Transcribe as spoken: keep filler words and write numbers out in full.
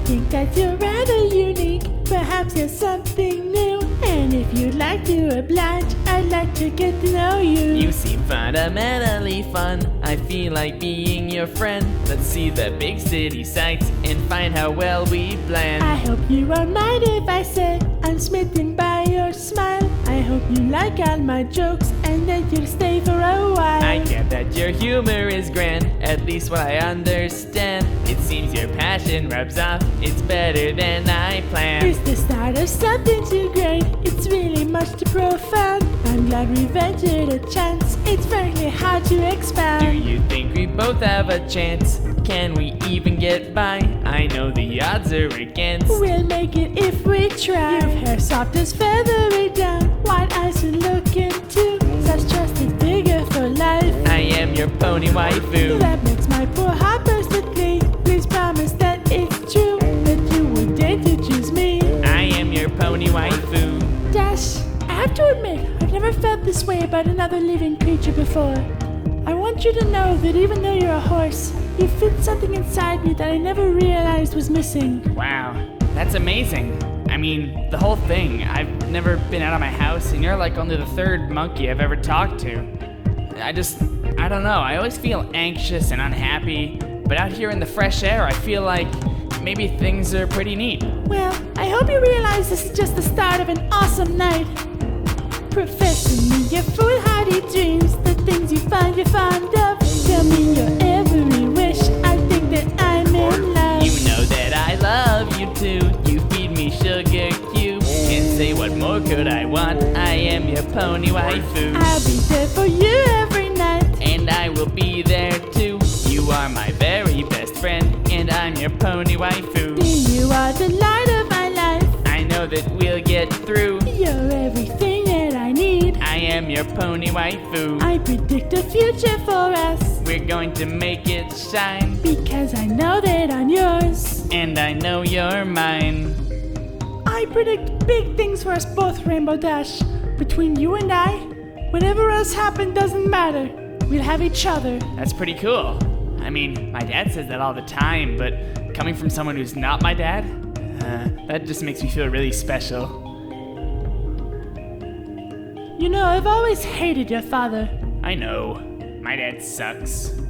think that you're rather unique. Perhaps you're something new. And if you'd like to oblige, I'd like to get to know you. You seem fundamentally fun. I feel like being your friend. Let's see the big city sights and find how well we blend. I hope you won't mind if I say I'm smitten by your smile. I hope you like all my jokes and that you'll stay for a while. I get that your humor is grand, at least what I understand. It seems your passion rubs off, it's better than I planned. It's the start of something too great, it's really much too profound. I'm glad we ventured a chance, it's frankly hard to expound. Do you think we both have a chance? Can we even get by? I know the odds are against. We'll make it if we try. You've hair soft as feathery down, white eyes to look into, such trusted figure for life. I am your pony waifu. That makes my poor heart burst with glee. Please promise that it's true, that you would dare to choose me. I am your pony waifu. Dash, I have to admit, I've never felt this way about another living creature before. I want you to know that even though you're a horse, you fit something inside me that I never realized was missing. Wow, that's amazing. I mean, the whole thing. I've never been out of my house, and you're like only the third monkey I've ever talked to. I just, I don't know, I always feel anxious and unhappy, but out here in the fresh air, I feel like maybe things are pretty neat. Well, I hope you realize this is just the start of an awesome night. Professing me your foolhardy dreams, the things you find you're fond of. Tell me your every wish, I think that I'm in love. You know that I love you too, you feed me sugar cubes. Can't say what more could I want, I am your pony waifu. I'll be there for you every night, and I will be there too. You are my very best friend, and I'm your pony waifu. You are the light of my life, I know that we'll get through. you're everything that I need. I am your pony waifu. I predict a future for us, We're going to make it shine, because I know that I'm yours. and I know you're mine. I predict big things for us both, Rainbow Dash. Between you and I, whatever else happened doesn't matter. We'll have each other. That's pretty cool. I mean, my dad says that all the time, but coming from someone who's not my dad, uh, that just makes me feel really special. You know, I've always hated your father. I know, my dad sucks.